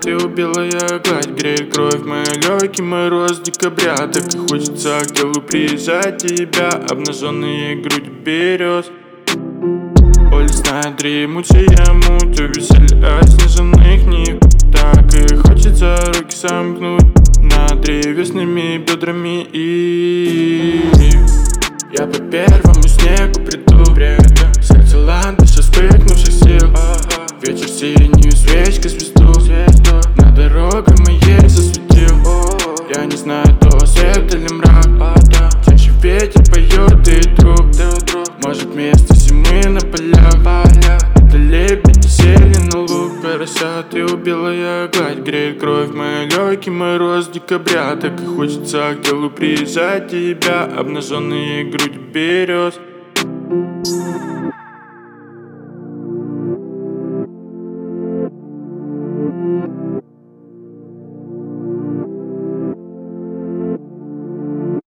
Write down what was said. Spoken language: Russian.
ты белая гладь греет кровь, мои легкий мороз декабря. Так и хочется к делу приезжать тебя, обнаженные грудь берез. Лесная дремучая муть, веселья снежных нив. Так и хочется руки сомкнуть над древесными бедрами. И я по первому снегу приду, сердце ландыша вспыхнувших сил. Вечер синюю свечкой звезду на дороге моей засветил. Я не знаю, то свет или мрак, чаще ветер поет и друг. Может, вместе зимы на полях, это лебеди сели на луг. Поросят и белая гладь греет кровь, мои легкий мороз декабря. Так и хочется к делу приезжать тебя, обнаженные грудь берез.